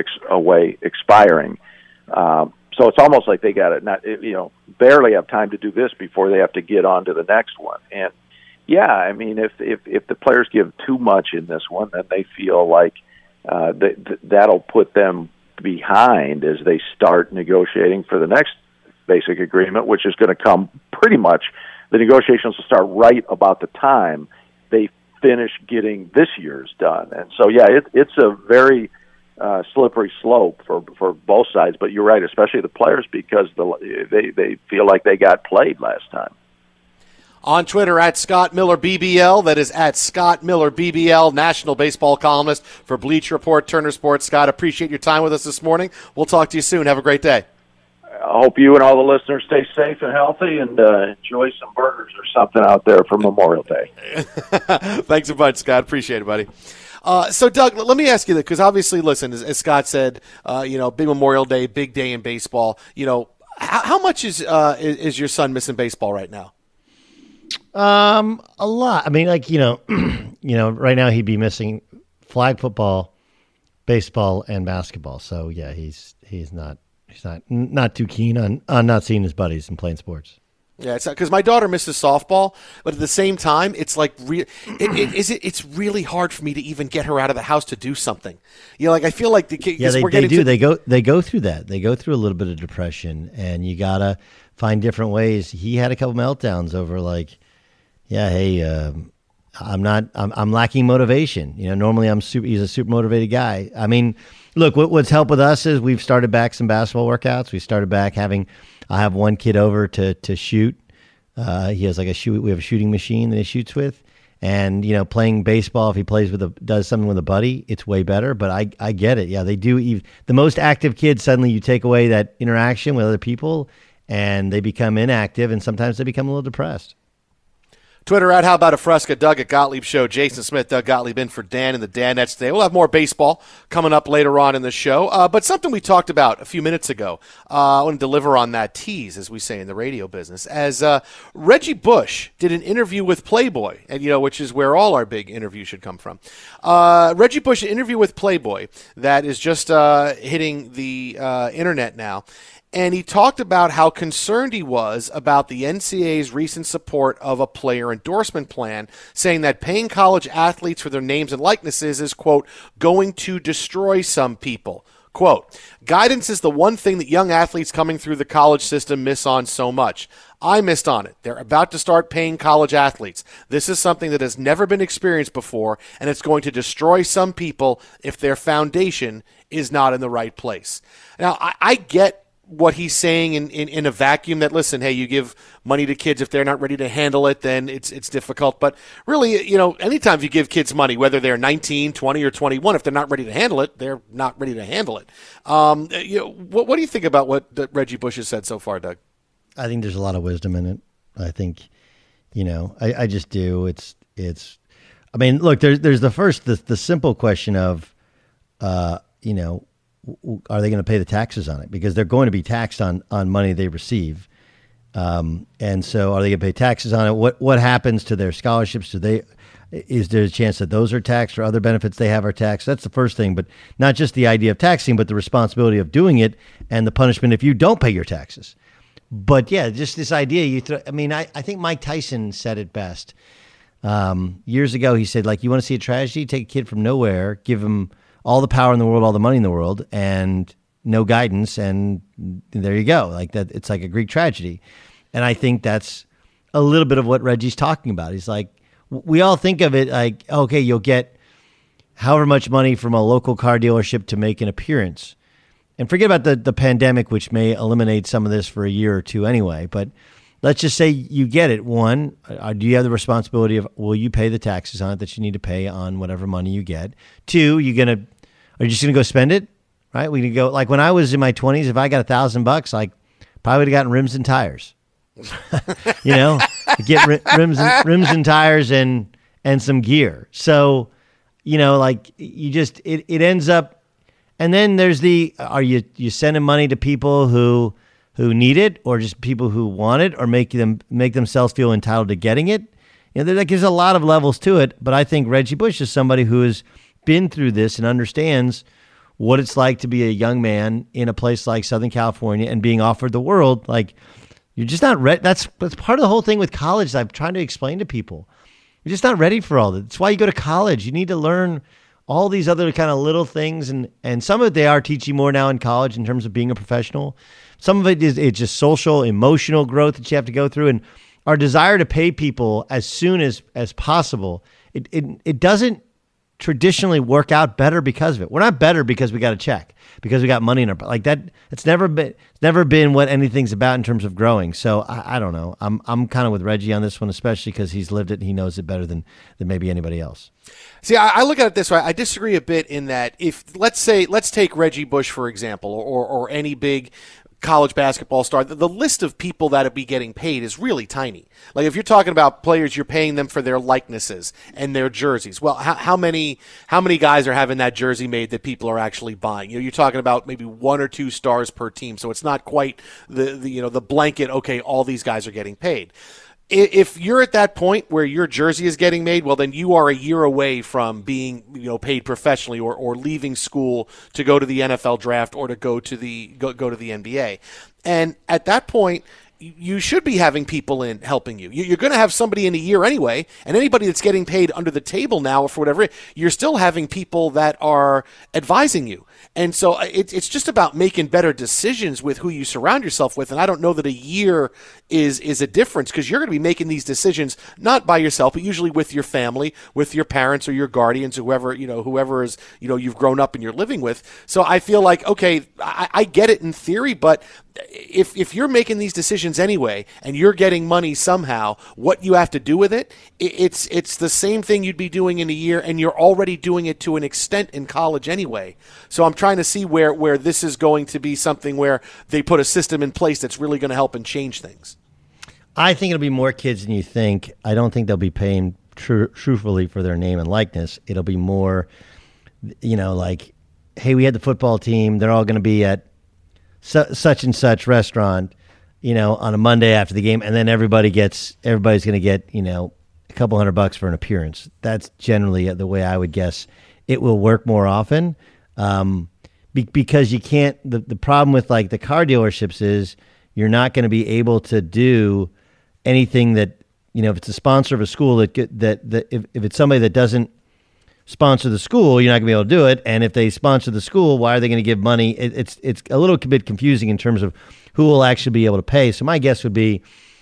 away expiring. Um, so it's almost like they got it, not, you know, barely have time to do this before they have to get on to the next one. And yeah, I mean, if if if the players give too much in this one, then they feel like uh, that that'll put them behind as they start negotiating for the next basic agreement, which is going to come pretty much. The negotiations will start right about the time they finish getting this year's done. And so, yeah, it, it's a very uh, slippery slope for for both sides. But you're right, especially the players, because the they they feel like they got played last time. On Twitter, at Scott Miller B B L. That is at Scott Miller B B L, national baseball columnist for Bleacher Report, Turner Sports. Scott, appreciate your time with us this morning. We'll talk to you soon. Have a great day. I hope you and all the listeners stay safe and healthy, and uh, enjoy some burgers or something out there for Memorial Day. Thanks a bunch, Scott. Appreciate it, buddy. Uh, so, Doug, let me ask you that, because obviously, listen, as, as Scott said, uh, you know, big Memorial Day, big day in baseball. You know, how, how much is, uh, is is your son missing baseball right now? Um, a lot. I mean, like, you know, you know, right now he'd be missing flag football, baseball, and basketball. So yeah, he's he's not he's not not too keen on, on not seeing his buddies and playing sports. Yeah, it's because my daughter misses softball, but at the same time, it's like re- it, it, is it, it's really hard for me to even get her out of the house to do something. You know, like I feel like the kids. Yeah, they, we're they do. To- they go they go through that. They go through a little bit of depression, and you gotta find different ways. He had a couple meltdowns over like, yeah, hey, um, I'm not, I'm, I'm lacking motivation. You know, normally I'm super, he's a super motivated guy. I mean, look, what, what's helped with us is we've started back some basketball workouts. We started back having, I have one kid over to, to shoot. Uh, he has like a shoot, we have a shooting machine that he shoots with. And, you know, playing baseball, if he plays with a, does something with a buddy, it's way better. But I, I get it. Yeah, they do. Even, the most active kids, suddenly you take away that interaction with other people and they become inactive, and sometimes they become a little depressed. Twitter at How About a Fresca, Doug at Gottlieb Show, Jason Smith, Doug Gottlieb in for Dan and the Danettes today. We'll have more baseball coming up later on in the show. Uh, but something we talked about a few minutes ago, uh, I want to deliver on that tease, as we say in the radio business, as uh, Reggie Bush did an interview with Playboy, and you know, which is where all our big interviews should come from. Uh, Reggie Bush, an interview with Playboy that is just uh, hitting the uh, internet now. And he talked about how concerned he was about the N C double A's recent support of a player endorsement plan, saying that paying college athletes for their names and likenesses is, quote, going to destroy some people. Quote, guidance is the one thing that young athletes coming through the college system miss on so much. I missed on it. They're about to start paying college athletes. This is something that has never been experienced before, and it's going to destroy some people if their foundation is not in the right place. Now, I, I get what he's saying in, in, in a vacuum that, listen, hey, you give money to kids, if they're not ready to handle it, then it's it's difficult. But really, you know, anytime you give kids money, whether they're nineteen, twenty, or twenty-one, if they're not ready to handle it, they're not ready to handle it. Um, you know, what, what do you think about what Reggie Bush has said so far, Doug? I think there's a lot of wisdom in it. I think, you know, I, I just do. It's, it's, I mean, look, there's, there's the first, the, the simple question of, uh, you know, are they going to pay the taxes on it? Because they're going to be taxed on, on money they receive. Um, and so are they going to pay taxes on it? What, what happens to their scholarships? Do they, is there a chance that those are taxed or other benefits they have are taxed? That's the first thing, but not just the idea of taxing, but the responsibility of doing it and the punishment if you don't pay your taxes. But yeah, just this idea you throw, I mean, I, I think Mike Tyson said it best. Um, years ago, he said, like, you want to see a tragedy? Take a kid from nowhere, give him all the power in the world, all the money in the world, and no guidance, and there you go. Like that, it's like a Greek tragedy. And I think that's a little bit of what Reggie's talking about. He's like, we all think of it like, okay, you'll get however much money from a local car dealership to make an appearance. And forget about the, the pandemic, which may eliminate some of this for a year or two anyway. But let's just say you get it. One, uh, do you have the responsibility of, will you pay the taxes on it that you need to pay on whatever money you get? Two, you're going to, are you just going to go spend it? Right? We can go, like when I was in my twenties, if I got a thousand bucks, like probably would have gotten rims and tires. You know, get ri- rims and rims and tires and, and some gear. So, you know, like you just, it, it ends up, and then there's the, are you, you sending money to people who, who need it, or just people who want it, or make them, make themselves feel entitled to getting it? You know, there, like, there's a lot of levels to it, but I think Reggie Bush is somebody who has been through this and understands what it's like to be a young man in a place like Southern California and being offered the world. Like, you're just not ready. That's, that's part of the whole thing with college that I'm trying to explain to people. You're just not ready for all that. That's why you go to college. You need to learn all these other kind of little things. And, and some of it they are teaching more now in college in terms of being a professional. Some of it is it's just social, emotional growth that you have to go through. And our desire to pay people as soon as, as possible, it, it, it doesn't traditionally work out better because of it. We're not better because we got a check, because we got money in our, like that. It's never been, it's never been what anything's about in terms of growing. So I, I don't know. I'm, I'm kind of with Reggie on this one, especially because he's lived it and he knows it better than, than maybe anybody else. See, I, I look at it this way. I disagree a bit in that if, let's say, let's take Reggie Bush, for example, or, or any big college basketball star, the, the list of people that would be getting paid is really tiny. Like if you're talking about players, you're paying them for their likenesses and their jerseys. Well, how, how many how many guys are having that jersey made that people are actually buying? You know, you're talking about maybe one or two stars per team, so it's not quite the, the you know the blanket. Okay, all these guys are getting paid. If you're at that point where your jersey is getting made, well, then you are a year away from being, you know, paid professionally or, or leaving school to go to the N F L draft or to go to the go, go to the N B A. And at that point, you should be having people in helping you. You're going to have somebody in a year anyway, and anybody that's getting paid under the table now or for whatever, you're still having people that are advising you. And so it's just about making better decisions with who you surround yourself with. And I don't know that a year is is a difference, because you're going to be making these decisions not by yourself, but usually with your family, with your parents or your guardians, whoever, you know, whoever is, you know, you've grown up and you're living with. So I feel like, okay, I, I get it in theory, but if if you're making these decisions anyway and you're getting money somehow, what you have to do with it, it's it's the same thing you'd be doing in a year, and you're already doing it to an extent in college anyway. So I'm trying to see where, where this is going to be something where they put a system in place that's really going to help and change things. I think it'll be more kids than you think. I don't think they'll be paying tr- truthfully for their name and likeness. It'll be more, you know, like, hey, we had the football team. They're all going to be at su- such and such restaurant, you know, on a Monday after the game. And then everybody gets, everybody's going to get, you know, a couple hundred bucks for an appearance. That's generally the way I would guess it will work more often. Um, be, because you can't, the, the problem with like the car dealerships is you're not going to be able to do anything that, you know, if it's a sponsor of a school that, that, that if, if it's somebody that doesn't sponsor the school, you're not going to be able to do it. And if they sponsor the school, why are they going to give money? It, it's it's a little bit confusing in terms of who will actually be able to pay. So my guess would be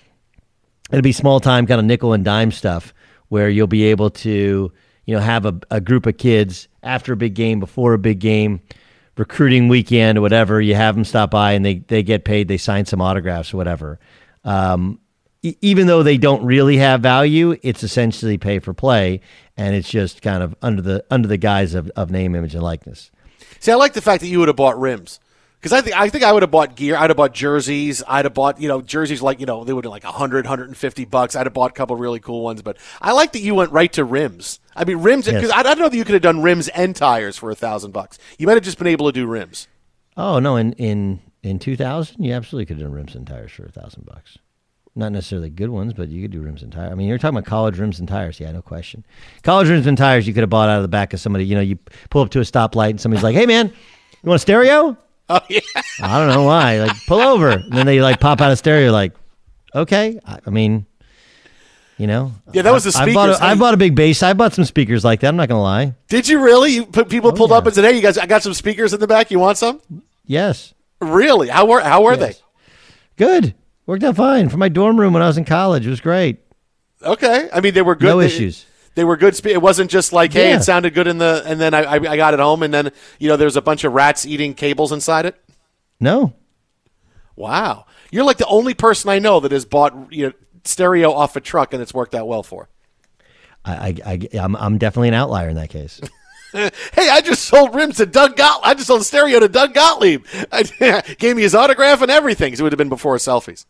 it'll be small time kind of nickel and dime stuff where you'll be able to, you know, have a, a group of kids after a big game, before a big game, recruiting weekend or whatever. You have them stop by and they, they get paid. They sign some autographs or whatever. Um, e- even though they don't really have value, it's essentially pay for play. And it's just kind of under the under the guise of, of name, image, and likeness. See, I like the fact that you would have bought rims. Because I think I think I would have bought gear. I'd have bought jerseys. I'd have bought, you know, jerseys like, you know, they would have like one hundred, one hundred fifty bucks. I'd have bought a couple of really cool ones. But I like that you went right to rims. I mean, rims, because yes. I, I don't know that you could have done rims and tires for a thousand bucks. You might have just been able to do rims. Oh, no. In in, in two thousand, you absolutely could have done rims and tires for a thousand bucks. Not necessarily good ones, but you could do rims and tires. I mean, you're talking about college rims and tires. Yeah, no question. College rims and tires you could have bought out of the back of somebody. You know, you pull up to a stoplight and somebody's like, hey, man, you want a stereo? Oh, yeah. I don't know why. Like, pull over. And then they, like, pop out a stereo like, okay. I, I mean, you know. Yeah, that was the speakers. I bought, a, I bought a big bass. I bought some speakers like that. I'm not going to lie. Did you really? You put, people oh, pulled yeah. up and said, hey, you guys, I got some speakers in the back. You want some? Yes. Really? How were, how were yes. they? Good. Worked out fine for my dorm room when I was in college. It was great. Okay, I mean they were good. No they, issues. They were good. Spe- it wasn't just like, hey, yeah. it sounded good in the, and then I, I I got it home, and then you know there's a bunch of rats eating cables inside it. No. Wow, you're like the only person I know that has bought you know stereo off a truck and it's worked out well for. I I, I I'm I'm definitely an outlier in that case. Hey, I just sold rims to Doug Gottlieb. I just sold a stereo to Doug Gottlieb. I, gave me his autograph and everything. So it would have been before selfies.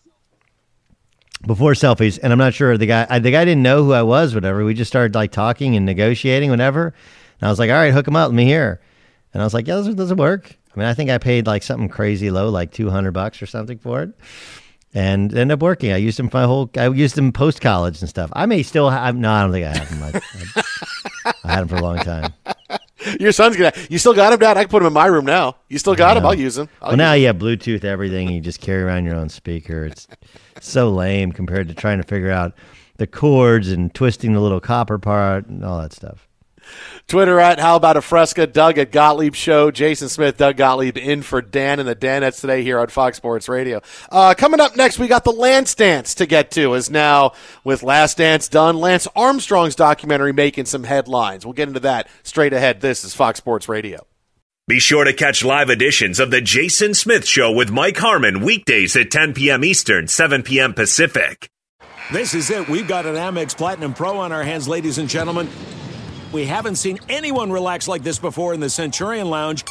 Before selfies, and I'm not sure the guy. I, the guy didn't know who I was. Whatever. We just started like talking and negotiating, whatever. And I was like, "All right, hook him up. Let me hear." And I was like, "Yeah, this doesn't work." I mean, I think I paid like something crazy low, like two hundred bucks or something for it, and it ended up working. I used him for my whole. I used him post college and stuff. I may still have. No, I don't think I have him. I, I, I had him for a long time. Your son's gonna. You still got him, Dad? I can put him in my room now. You still got him? I'll use him. I'll well, use now him. you have Bluetooth everything. And you just carry around your own speaker. It's so lame compared to trying to figure out the chords and twisting the little copper part and all that stuff. Twitter at How About a Fresca, Doug at Gottlieb Show, Jason Smith, Doug Gottlieb in for Dan and the Danettes today here on Fox Sports Radio. Uh, coming up next, we got the Lance Dance to get to, as now with Last Dance done, Lance Armstrong's documentary making some headlines. We'll get into that straight ahead. This is Fox Sports Radio. Be sure to catch live editions of the Jason Smith Show with Mike Harmon weekdays at ten p.m. Eastern, seven p.m. Pacific. This is it. We've got an Amex Platinum Pro on our hands, ladies and gentlemen. We haven't seen anyone relax like this before in the Centurion Lounge.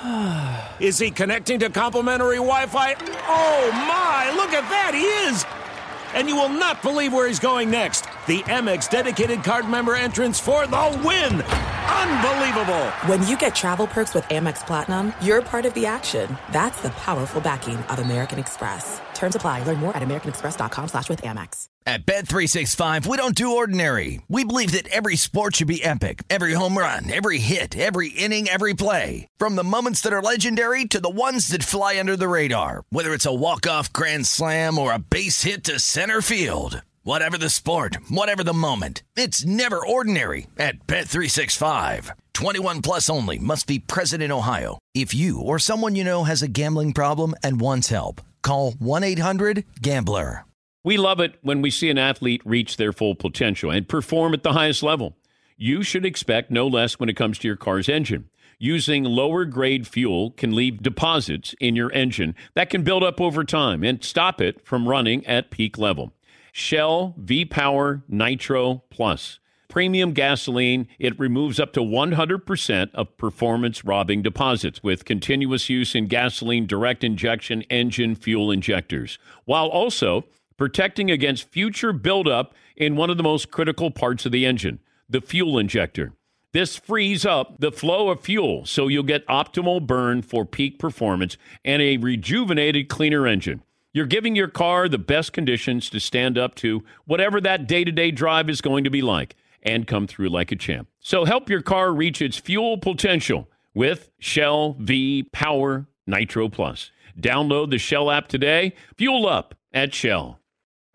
Is he connecting to complimentary Wi-Fi? Oh, my! Look at that! He is! And you will not believe where he's going next. The Amex dedicated card member entrance for the win! Unbelievable! When you get travel perks with Amex Platinum, you're part of the action. That's the powerful backing of American Express. Terms apply. Learn more at americanexpress.com slash with Amex. At Bet three sixty-five, we don't do ordinary. We believe that every sport should be epic. Every home run, every hit, every inning, every play. From the moments that are legendary to the ones that fly under the radar. Whether it's a walk-off grand slam or a base hit to center field. Whatever the sport, whatever the moment. It's never ordinary at Bet three sixty-five. twenty-one plus only. Must be present in Ohio. If you or someone you know has a gambling problem and wants help, call one eight hundred gambler. We love it when we see an athlete reach their full potential and perform at the highest level. You should expect no less when it comes to your car's engine. Using lower grade fuel can leave deposits in your engine that can build up over time and stop it from running at peak level. Shell V-Power Nitro Plus. Premium gasoline, it removes up to one hundred percent of performance-robbing deposits with continuous use in gasoline direct injection engine fuel injectors, while also protecting against future buildup in one of the most critical parts of the engine, the fuel injector. This frees up the flow of fuel so you'll get optimal burn for peak performance and a rejuvenated, cleaner engine. You're giving your car the best conditions to stand up to whatever that day-to-day drive is going to be like and come through like a champ. So help your car reach its fuel potential with Shell V-Power Nitro Plus. Download the Shell app today. Fuel up at Shell.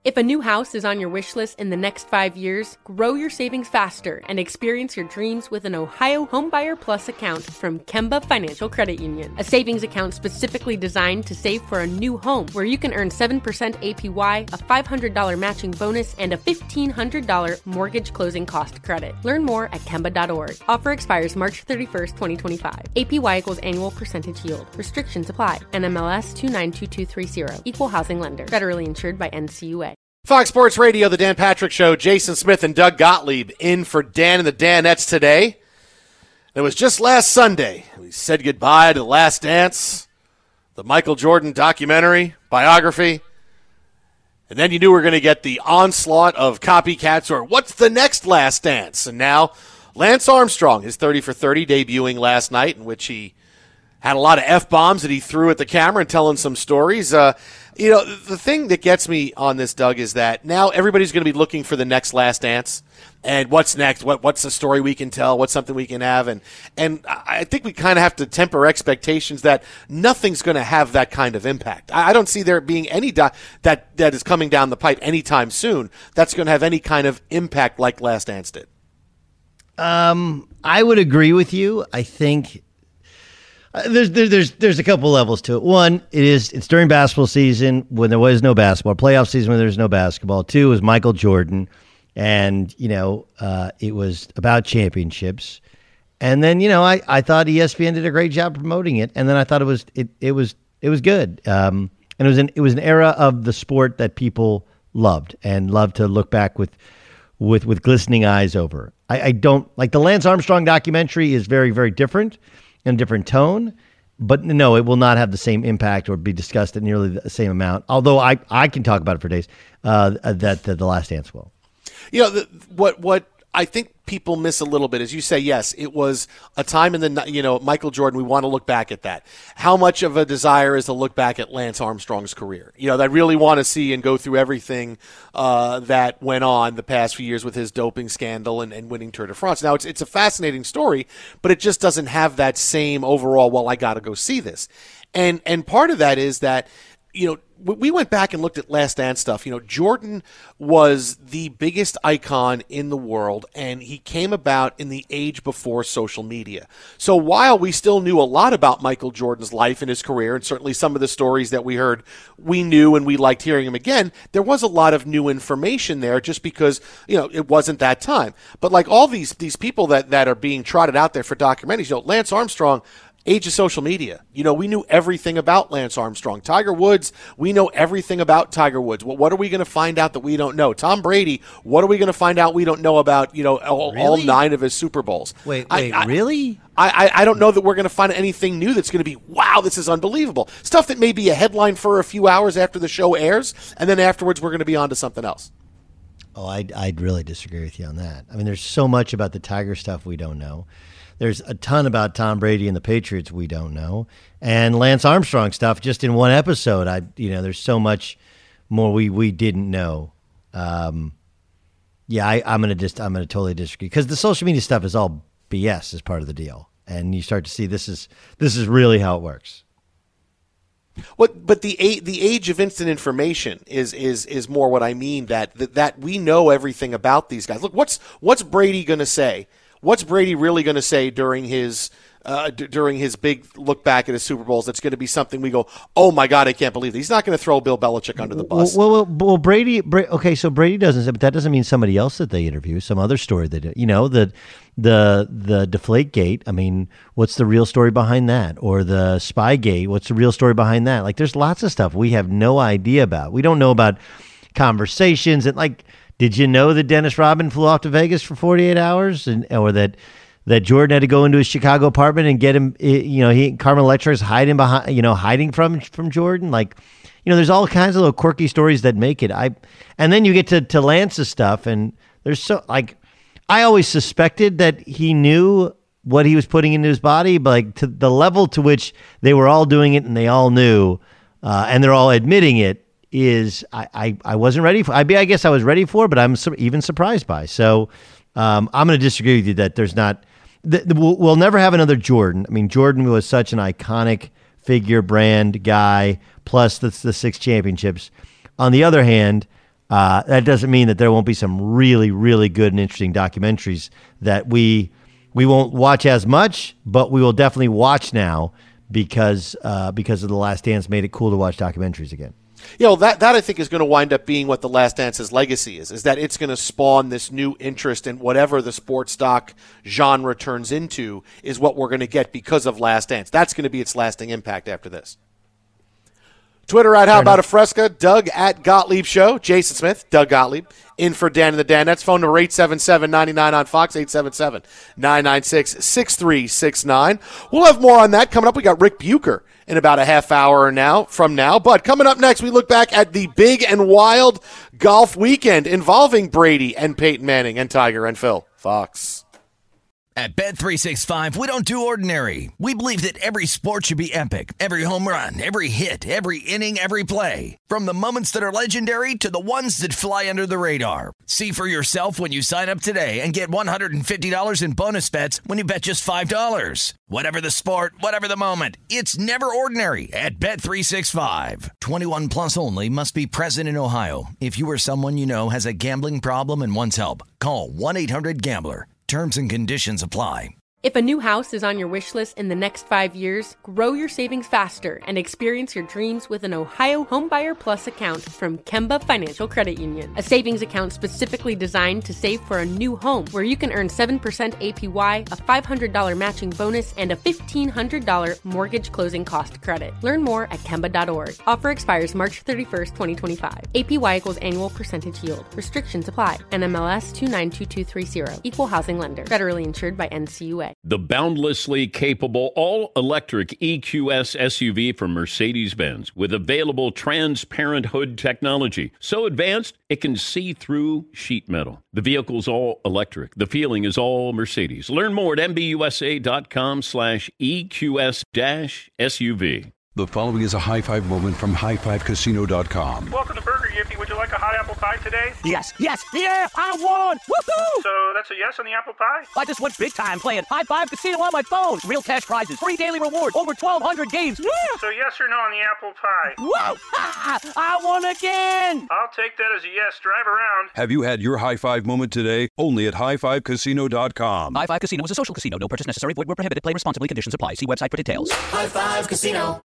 If a new house is on your wish list in the next five years, grow your savings faster and experience your dreams with an Ohio Homebuyer Plus account from Kemba Financial Credit Union. A savings account specifically designed to save for a new home where you can earn seven percent A P Y, a five hundred dollars matching bonus, and a fifteen hundred dollars mortgage closing cost credit. Learn more at Kemba dot org. Offer expires March thirty-first, twenty twenty-five. A P Y equals annual percentage yield. Restrictions apply. N M L S two nine two two three zero. Equal housing lender. Federally insured by N C U A. Fox Sports Radio, the Dan Patrick Show. Jason Smith and Doug Gottlieb in for Dan and the Danettes today. It was just last Sunday. We said goodbye to The Last Dance, the Michael Jordan documentary, biography. And then you knew we were going to get the onslaught of copycats or what's the next Last Dance? And now Lance Armstrong, his thirty for thirty, debuting last night, in which he had a lot of F-bombs that he threw at the camera and telling some stories. Uh, you know, the thing that gets me on this, Doug, is that now everybody's going to be looking for the next Last Dance. And what's next? What What's the story we can tell? What's something we can have? And and I think we kind of have to temper expectations that nothing's going to have that kind of impact. I, I don't see there being any do- that that is coming down the pipe anytime soon that's going to have any kind of impact like Last Dance did. Um, I would agree with you. I think uh, there's there, there's there's a couple levels to it. One, it is it's during basketball season when there was no basketball, playoff season when there's no basketball. Two is Michael Jordan, and you know uh, it was about championships. And then you know I, I thought E S P N did a great job promoting it, and then I thought it was it it was it was good. Um, and it was an it was an era of the sport that people loved and loved to look back with with with glistening eyes over. I, I don't like the Lance Armstrong documentary is very, very different and different tone, but no, it will not have the same impact or be discussed at nearly the same amount. Although I, I can talk about it for days, uh, that, that The Last Dance will. You know, the, what, what I think people miss a little bit is you say, yes, it was a time in the, you know, Michael Jordan, we want to look back at that. How much of a desire is to look back at Lance Armstrong's career? You know, I really want to see and go through everything uh, that went on the past few years with his doping scandal and, and winning Tour de France. Now, it's it's a fascinating story, but it just doesn't have that same overall, well, I got to go see this. And And part of that is that, you know, we went back and looked at Last Dance stuff. You know, Jordan was the biggest icon in the world, and he came about in the age before social media. So while we still knew a lot about Michael Jordan's life and his career, and certainly some of the stories that we heard, we knew and we liked hearing him again, there was a lot of new information there just because, you know, it wasn't that time. But like all these these people that, that are being trotted out there for documentaries, you know, Lance Armstrong, age of social media. You know, we knew everything about Lance Armstrong. Tiger Woods, we know everything about Tiger Woods. Well, what are we going to find out that we don't know? Tom Brady, what are we going to find out we don't know about, you know, all, really? all nine of his Super Bowls? Wait, wait, I, I, really? I, I, I don't know that we're going to find anything new that's going to be, wow, this is unbelievable. Stuff that may be a headline for a few hours after the show airs, and then afterwards we're going to be on to something else. Oh, I'd, I'd really disagree with you on that. I mean, there's so much about the Tiger stuff we don't know. There's a ton about Tom Brady and the Patriots we don't know, and Lance Armstrong stuff just in one episode. I, you know, there's so much more we, we didn't know. Um, yeah, I, I'm gonna just I'm gonna totally disagree because the social media stuff is all B S as part of the deal, and you start to see this is this is really how it works. What, but the the age of instant information is is is more what I mean. That that, that we know everything about these guys. Look, what's what's Brady gonna say? What's Brady really going to say during his uh, d- during his big look back at his Super Bowls? That's going to be something we go, oh my God, I can't believe it. He's not going to throw Bill Belichick under the bus. Well, well, well Brady. Bra- okay, so Brady doesn't, but that doesn't mean somebody else that they interview, some other story that you know the the the Deflategate. I mean, what's the real story behind that? Or the Spygate? What's the real story behind that? Like, there's lots of stuff we have no idea about. We don't know about conversations and like. Did you know that Dennis Rodman flew off to Vegas for forty-eight hours, and or that that Jordan had to go into his Chicago apartment and get him? You know, he Carmen Electra is hiding behind, you know, hiding from from Jordan. Like, you know, there's all kinds of little quirky stories that make it. I and then you get to to Lance's stuff, and there's so like I always suspected that he knew what he was putting into his body, but like to the level to which they were all doing it and they all knew, uh, and they're all admitting it. Is I, I, I wasn't ready for. I, I guess I was ready for, but I'm su- even surprised by. So um, I'm going to disagree with you that there's not. The, the, we'll, we'll never have another Jordan. I mean, Jordan was such an iconic figure, brand, guy. Plus the, the six championships. On the other hand, Uh, that doesn't mean that there won't be some really, really good and interesting documentaries that we we won't watch as much, but we will definitely watch now because uh, because of The Last Dance made it cool to watch documentaries again. You know, that, that I think is going to wind up being what The Last Dance's legacy is, is that it's going to spawn this new interest in whatever the sports doc genre turns into is what we're going to get because of Last Dance. That's going to be its lasting impact after this. Twitter at How About a Fresca, Doug at Gottlieb Show, Jason Smith, Doug Gottlieb, in for Dan and the Danettes. Phone number eight seven seven, nine nine on Fox, eight seven seven, nine nine six, six three six nine. We'll have more on that coming up. We got Rick Bucher in about a half hour now from now. But coming up next, we look back at the big and wild golf weekend involving Brady and Peyton Manning and Tiger and Phil. Fox. At Bet three sixty-five, we don't do ordinary. We believe that every sport should be epic. Every home run, every hit, every inning, every play. From the moments that are legendary to the ones that fly under the radar. See for yourself when you sign up today and get one hundred fifty dollars in bonus bets when you bet just five dollars. Whatever the sport, whatever the moment, it's never ordinary at Bet three sixty-five. twenty-one plus only. Must be present in Ohio. If you or someone you know has a gambling problem and wants help, call one eight hundred gambler. Terms and conditions apply. If a new house is on your wish list in the next five years, grow your savings faster and experience your dreams with an Ohio Homebuyer Plus account from Kemba Financial Credit Union. A savings account specifically designed to save for a new home where you can earn seven percent A P Y, a five hundred dollars matching bonus, and a fifteen hundred dollars mortgage closing cost credit. Learn more at Kemba dot org. Offer expires March thirty-first, twenty twenty-five. A P Y equals annual percentage yield. Restrictions apply. N M L S two nine two two three zero. Equal housing lender. Federally insured by N C U A. The boundlessly capable all-electric E Q S S U V from Mercedes-Benz with available transparent hood technology. So advanced, it can see through sheet metal. The vehicle's all electric. The feeling is all Mercedes. Learn more at M B U S A dot com slash E Q S dash S U V. The following is a high five moment from high five casino dot com. Welcome to Burger Yippee. Would you like a hot apple pie today? Yes, yes, yeah, I won! Woohoo! So that's a yes on the apple pie? I just went big time playing High Five Casino on my phone. Real cash prizes, free daily rewards, over twelve hundred games. Yeah! So yes or no on the apple pie? Whoa! Ha! I won again! I'll take that as a yes. Drive around. Have you had your high five moment today? Only at high five casino dot com. High Five Casino is a social casino. No purchase necessary. Void where prohibited. Play responsibly. Conditions apply. See website for details. High Five Casino.